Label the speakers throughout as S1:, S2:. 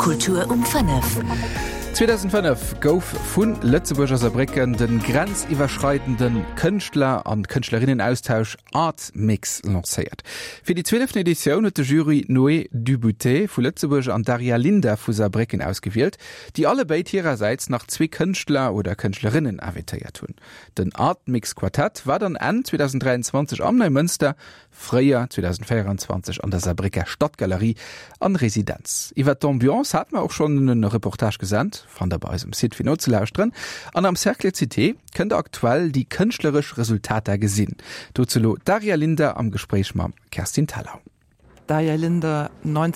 S1: Kultur um 5.
S2: 2005 gouf vun Lützeburger Saarbrücken den grenziwwerschreitenden Künstler- und Künstlerinnenaustausch Artmix lanciert. Für die 12. Edition hat die Jury Noé Dubuté von Lützeburg und Daria Linda von Saarbrücken ausgewählt, die alle beide ihrerseits nach 2 Künstler oder Künstlerinnen invitiert haben. Den Artmix Quartett war dann Ende 2023 am Neumünster, Frühjahr 2024 an der Saarbrücker Stadtgalerie an Residenz. Über die Ambiance hat man auch schon eine Reportage gesendet, von der bei uns im Site zu lauschen. Und am Cercle Cité könnt ihr aktuell die künstlerischen Resultate gesehen. Dazu Daria Linda am Gespräch mit Kerstin Tallau.
S3: Daria Linda,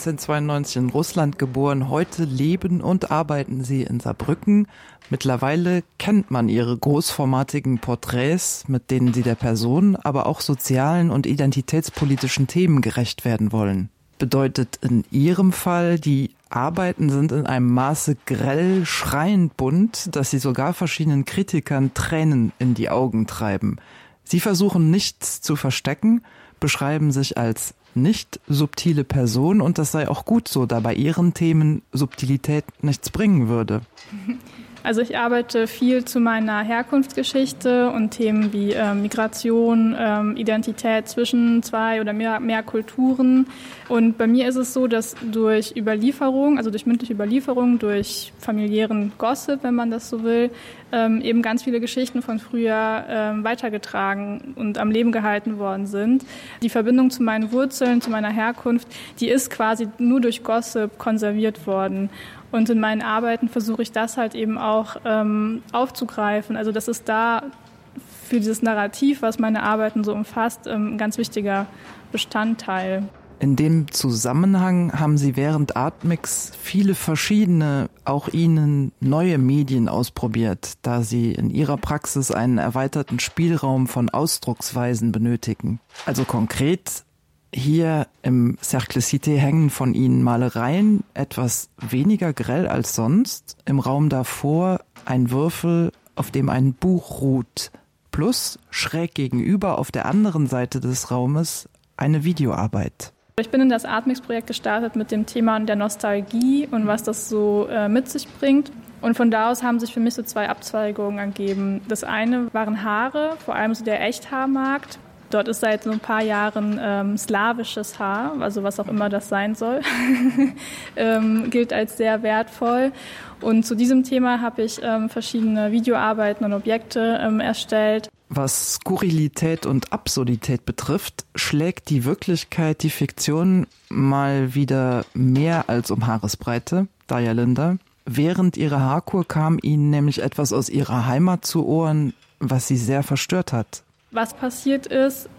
S3: 1992 in Russland geboren, heute leben und arbeiten Sie in Saarbrücken. Mittlerweile kennt man Ihre großformatigen Porträts, mit denen Sie der Person, aber auch sozialen und identitätspolitischen Themen gerecht werden wollen. Bedeutet in Ihrem Fall, die Arbeiten sind in einem Maße grell, schreiend bunt, dass sie sogar verschiedenen Kritikern Tränen in die Augen treiben. Sie versuchen nichts zu verstecken, beschreiben sich als nicht subtile Person und das sei auch gut so, da bei ihren Themen Subtilität nichts bringen würde.
S4: Also ich arbeite viel zu meiner Herkunftsgeschichte und Themen wie Migration, Identität zwischen 2 oder mehr Kulturen. Und bei mir ist es so, dass durch Überlieferung, also durch mündliche Überlieferung, durch familiären Gossip, wenn man das so will, eben ganz viele Geschichten von früher weitergetragen und am Leben gehalten worden sind. Die Verbindung zu meinen Wurzeln, zu meiner Herkunft, die ist quasi nur durch Gossip konserviert worden. Und in meinen Arbeiten versuche ich das halt eben auch aufzugreifen. Also das ist da für dieses Narrativ, was meine Arbeiten so umfasst, ein ganz wichtiger Bestandteil.
S3: In dem Zusammenhang haben Sie während Artmix viele verschiedene, auch Ihnen neue Medien ausprobiert, da Sie in Ihrer Praxis einen erweiterten Spielraum von Ausdrucksweisen benötigen. Also konkret: Hier im Cercle Cité hängen von Ihnen Malereien, etwas weniger grell als sonst. Im Raum davor ein Würfel, auf dem ein Buch ruht. Plus schräg gegenüber auf der anderen Seite des Raumes eine Videoarbeit.
S4: Ich bin in das Artmix-Projekt gestartet mit dem Thema der Nostalgie und was das so mit sich bringt. Und von da aus haben sich für mich so 2 Abzweigungen ergeben. Das eine waren Haare, vor allem so der Echthaarmarkt. Dort ist seit so ein paar Jahren slawisches Haar, also was auch immer das sein soll, gilt als sehr wertvoll. Und zu diesem Thema habe ich verschiedene Videoarbeiten und Objekte erstellt.
S3: Was Skurrilität und Absurdität betrifft, schlägt die Wirklichkeit die Fiktion mal wieder mehr als um Haaresbreite, Daria Linda. Während ihrer Haarkur kam Ihnen nämlich etwas aus Ihrer Heimat zu Ohren, was Sie sehr verstört hat.
S4: Was passiert ist,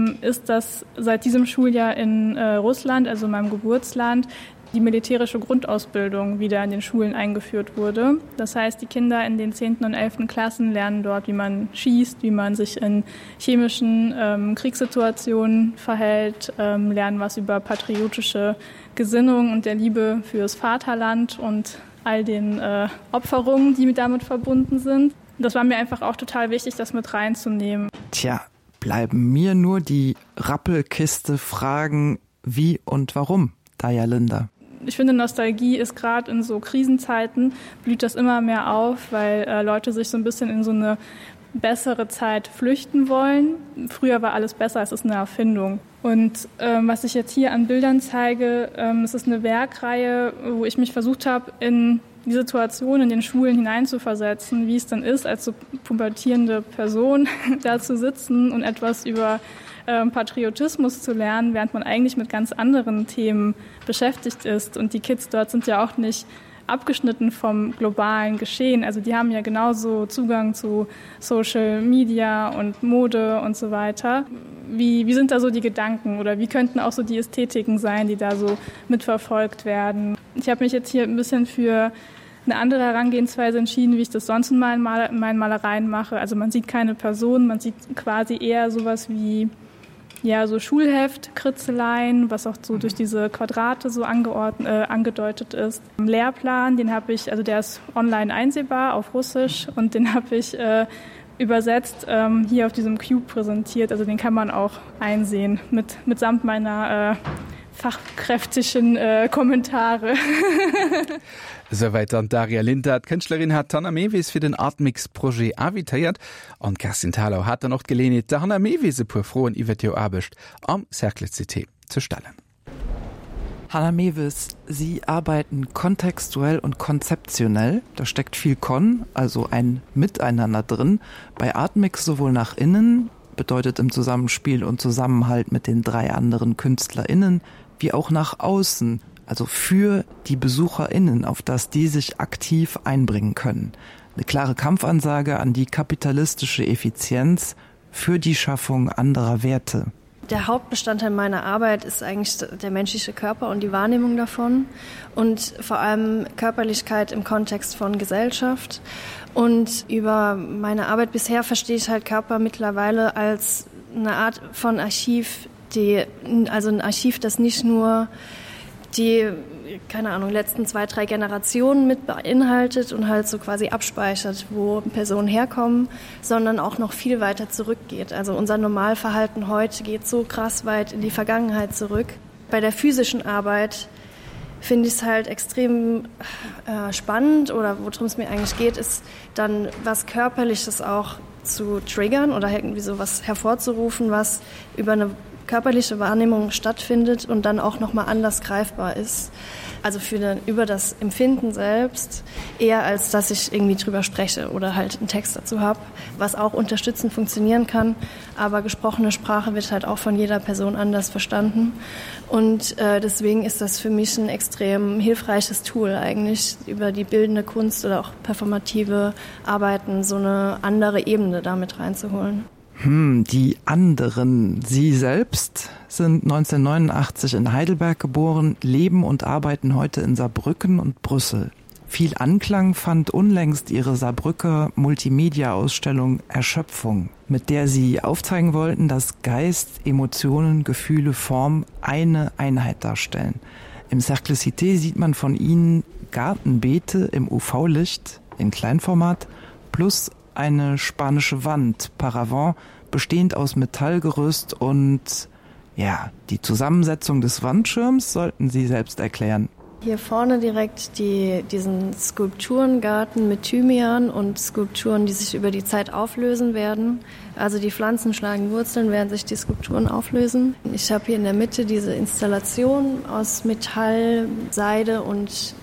S4: dass seit diesem Schuljahr in Russland, also meinem Geburtsland, die militärische Grundausbildung wieder in den Schulen eingeführt wurde. Das heißt, die Kinder in den 10. und 11. Klassen lernen dort, wie man schießt, wie man sich in chemischen Kriegssituationen verhält, lernen was über patriotische Gesinnung und der Liebe fürs Vaterland und all den Opferungen, die damit verbunden sind. Das war mir einfach auch total wichtig, das mit reinzunehmen.
S3: Tja, bleiben mir nur die Rappelkiste Fragen, wie und warum, Daria Linda.
S4: Ich finde, Nostalgie ist gerade in so Krisenzeiten, blüht das immer mehr auf, weil Leute sich so ein bisschen in so eine bessere Zeit flüchten wollen. Früher war alles besser, es ist eine Erfindung. Und was ich jetzt hier an Bildern zeige, es ist eine Werkreihe, wo ich mich versucht habe, in die Situation in den Schulen hineinzuversetzen, wie es dann ist, als so pubertierende Person da zu sitzen und etwas über Patriotismus zu lernen, während man eigentlich mit ganz anderen Themen beschäftigt ist. Und die Kids dort sind ja auch nicht abgeschnitten vom globalen Geschehen. Also die haben ja genauso Zugang zu Social Media und Mode und so weiter. Wie sind da so die Gedanken oder wie könnten auch so die Ästhetiken sein, die da so mitverfolgt werden? Ich habe mich jetzt hier ein bisschen für eine andere Herangehensweise entschieden, wie ich das sonst in meinen Malereien mache. Also man sieht keine Person, man sieht quasi eher sowas wie so Schulheft-Kritzeleien, was auch so durch diese Quadrate so angedeutet ist. Im Lehrplan, den habe ich, also der ist online einsehbar auf Russisch und den habe ich übersetzt hier auf diesem Cube präsentiert. Also den kann man auch einsehen mitsamt meiner fachkräftigen Kommentare.
S2: Soweit an Daria Lindert. Künstlerin hat Hanna Mewis für den Artmix-Projekt avitiert und Kerstin Thalau hat noch gelehnt, da Hanna Mewis ein paar Frohen über die Arbeit am Cercle Cité zu stellen.
S3: Hanna Mewis, Sie arbeiten kontextuell und konzeptionell. Da steckt viel also ein Miteinander drin. Bei Artmix sowohl nach innen, bedeutet im Zusammenspiel und Zusammenhalt mit den 3 anderen KünstlerInnen, wie auch nach außen, also für die BesucherInnen, auf das die sich aktiv einbringen können. Eine klare Kampfansage an die kapitalistische Effizienz für die Schaffung anderer Werte.
S1: Der Hauptbestandteil meiner Arbeit ist eigentlich der menschliche Körper und die Wahrnehmung davon und vor allem Körperlichkeit im Kontext von Gesellschaft. Und über meine Arbeit bisher verstehe ich halt Körper mittlerweile als eine Art von Archiv, also ein Archiv, das nicht nur die, keine Ahnung, letzten 2, 3 Generationen mit beinhaltet und halt so quasi abspeichert, wo Personen herkommen, sondern auch noch viel weiter zurückgeht. Also unser Normalverhalten heute geht so krass weit in die Vergangenheit zurück. Bei der physischen Arbeit finde ich es halt extrem spannend oder worum es mir eigentlich geht, ist dann was Körperliches auch zu triggern oder irgendwie so was hervorzurufen, was über eine körperliche Wahrnehmung stattfindet und dann auch noch mal anders greifbar ist. Also über das Empfinden selbst, eher als dass ich irgendwie drüber spreche oder halt einen Text dazu habe, was auch unterstützend funktionieren kann. Aber gesprochene Sprache wird halt auch von jeder Person anders verstanden. Und deswegen ist das für mich ein extrem hilfreiches Tool eigentlich, über die bildende Kunst oder auch performative Arbeiten so eine andere Ebene damit reinzuholen.
S3: Die anderen. Sie selbst sind 1989 in Heidelberg geboren, leben und arbeiten heute in Saarbrücken und Brüssel. Viel Anklang fand unlängst ihre Saarbrücker Multimedia-Ausstellung Erschöpfung, mit der sie aufzeigen wollten, dass Geist, Emotionen, Gefühle, Form eine Einheit darstellen. Im Cercle Cité sieht man von ihnen Gartenbeete im UV-Licht in Kleinformat plus eine spanische Wand, Paravent, bestehend aus Metallgerüst und die Zusammensetzung des Wandschirms sollten Sie selbst erklären.
S1: Hier vorne direkt diesen Skulpturengarten mit Thymian und Skulpturen, die sich über die Zeit auflösen werden. Also die Pflanzen schlagen Wurzeln, während sich die Skulpturen auflösen. Ich habe hier in der Mitte diese Installation aus Metall, Seide und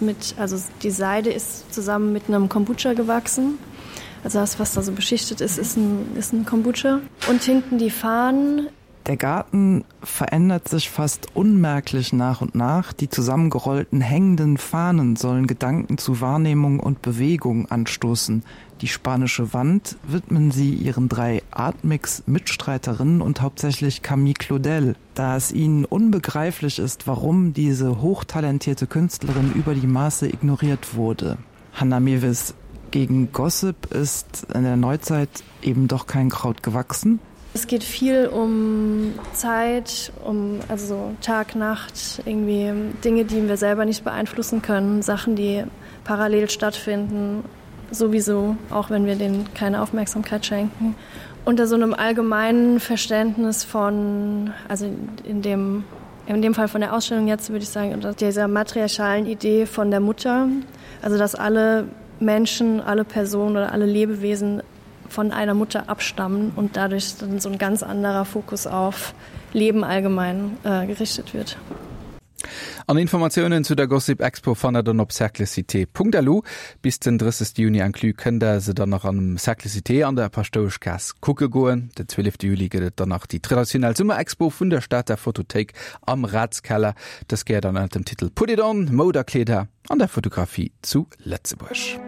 S1: die Seide ist zusammen mit einem Kombucha gewachsen. Also das, was da so beschichtet ist ein Kombucha. Und hinten die Fahnen.
S3: Der Garten verändert sich fast unmerklich nach und nach. Die zusammengerollten hängenden Fahnen sollen Gedanken zu Wahrnehmung und Bewegung anstoßen. Die spanische Wand widmen sie ihren 3 Artmix-Mitstreiterinnen und hauptsächlich Camille Claudel, da es ihnen unbegreiflich ist, warum diese hochtalentierte Künstlerin über die Maße ignoriert wurde. Hanna Mewis, gegen Gossip ist in der Neuzeit eben doch kein Kraut gewachsen.
S1: Es geht viel um Zeit, also Tag, Nacht, irgendwie Dinge, die wir selber nicht beeinflussen können, Sachen, die parallel stattfinden, sowieso, auch wenn wir denen keine Aufmerksamkeit schenken. Unter so einem allgemeinen Verständnis von, also in dem Fall von der Ausstellung jetzt, würde ich sagen, unter dieser matriarchalen Idee von der Mutter, also dass alle Menschen, alle Personen oder alle Lebewesen von einer Mutter abstammen und dadurch dann so ein ganz anderer Fokus auf Leben allgemein gerichtet wird.
S2: An Informationen zu der Gossip Expo fandet dann op cerclecité.lu. Bis den 30. Juni anklu können der se dann noch am Cercle Cité an der Pastoschkas gucke goen. Den 12. Juli geht danach die traditionelle Summer Expo von der Stadt der Fotothek am Ratskeller. Das geht dann unter dem Titel Put it on, Moderkleider an der Fotografie zu Letzebusch.